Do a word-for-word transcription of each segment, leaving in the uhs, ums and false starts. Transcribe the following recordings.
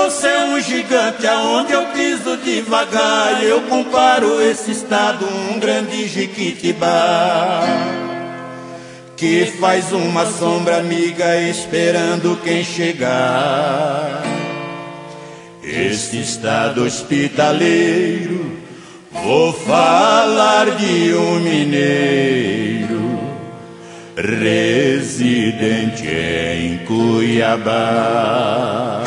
você é um gigante, aonde eu piso devagar, eu comparo esse estado um grande Jequitibá, que faz uma sombra amiga esperando quem chegar. Este estado hospitaleiro, vou falar de um mineiro residente em Cuiabá.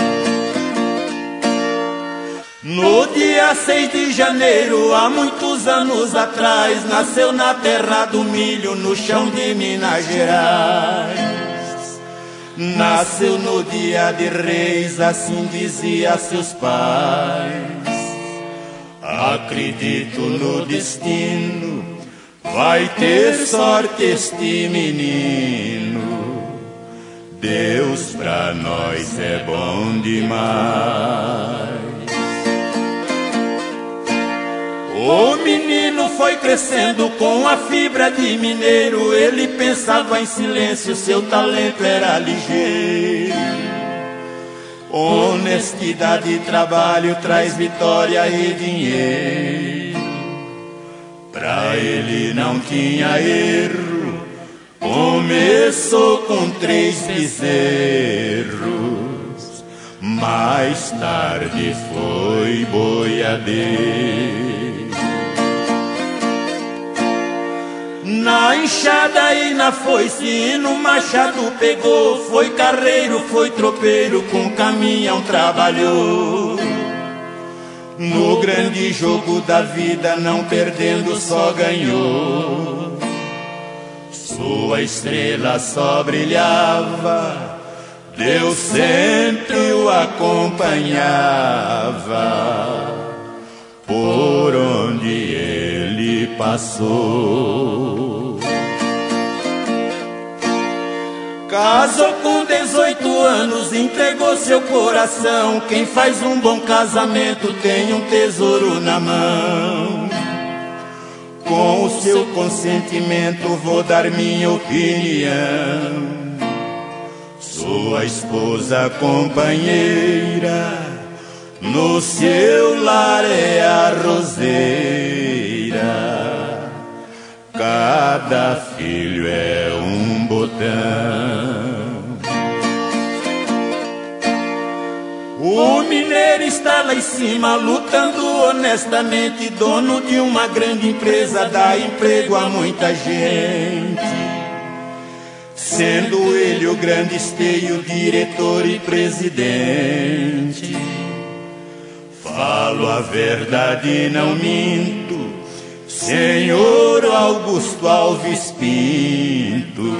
No dia seis de janeiro, há muitos anos atrás, nasceu na terra do milho, no chão de Minas Gerais. Nasceu no dia de Reis, assim dizia seus pais. Acredito no destino, vai ter sorte este menino. Deus pra nós é bom demais. O menino foi crescendo com a fibra de mineiro. Ele pensava em silêncio, seu talento era ligeiro. Honestidade e trabalho traz vitória e dinheiro. Pra ele não tinha erro, começou com três bezerros, mais tarde foi boiadeiro. Na enxada e na foice e no machado pegou, foi carreiro, foi tropeiro, com caminhão trabalhou. No grande jogo da vida, não perdendo, só ganhou. Sua estrela só brilhava, Deus sempre o acompanhava por onde ele passou. Casou com dezoito anos, entregou seu coração. Quem faz um bom casamento tem um tesouro na mão. Com o seu consentimento vou dar minha opinião. Sua esposa companheira, no seu lar é a roseira. Cada filho é um botão. O mineiro está lá em cima, lutando honestamente, dono de uma grande empresa, dá emprego a muita gente. Sendo ele o grande esteio, diretor e presidente. Falo a verdade, não minto, senhor Augusto Alves Pinto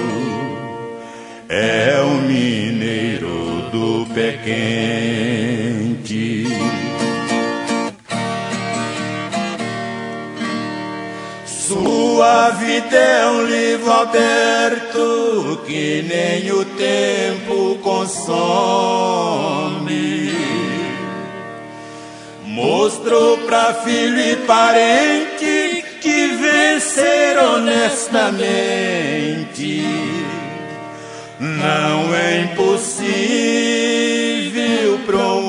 é o mineiro do pé quente. Sua vida é um livro aberto que nem o tempo consome. Mostrou pra filho e parente que vencer honestamente não é impossível para um